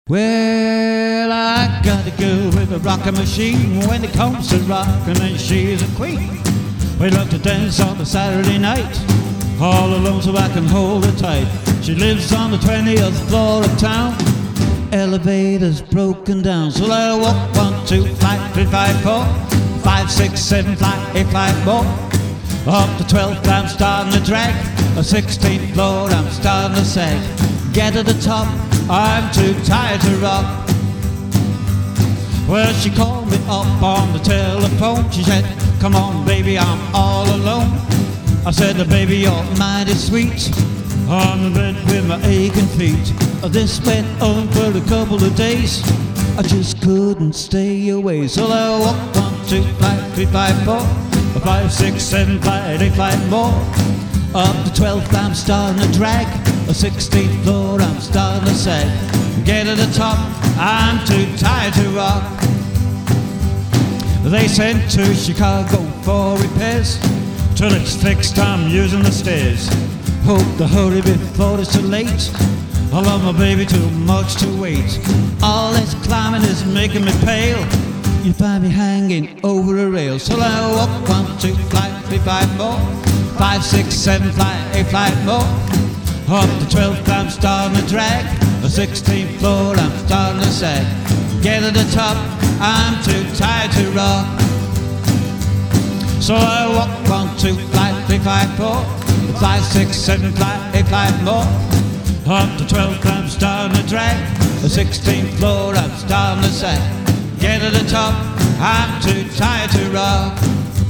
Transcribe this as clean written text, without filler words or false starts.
Well, I got a girl with a rockin' machine. When it comes to rockin', then she's a queen. We love to dance on a Saturday night, all alone so I can hold her tight. She lives on the 20th floor of town. Elevator's broken down, so let her walk 1, 2, flight 3, 5, 4, 5, 6, 7, flight 8, flight more. Up to 12th I'm starting to drag, a 16th floor I'm starting to sag. Get to the top, I'm too tired to rock. Well, she called me up on the telephone. She said, come on baby, I'm all alone. I said, baby, you're mighty sweet, on the bed with my aching feet. This went on for a couple of days, I just couldn't stay away. So I walked 1, 2, flight 3, 5, 4, 5, 6, 7, flight 8, flight more. Up to 12th I'm starting to drag, a 16th floor I'm starting to sag. Get to the top, I'm too tired to rock. They sent to Chicago for repairs. Till it's fixed I'm using the stairs. Hope to hurry before it's too late. I love my baby too much to wait. All this climbing is making me pale. You find me hanging over a rail. So I walk 1, 2, flight 3, 5 more, 5, 6, 7, flight 8, flight more. Up to 12th I'm starting to drag, a 16th floor I'm starting to sag. Get to the top, I'm too tired to rock. So I walk 1, 2, flight 3, 5, 4, 5, 6, 7, flight 8, flight more. Up to 12th I'm starting to drag, a 16th floor I'm starting to sag. Get to the top, I'm too tired to rock.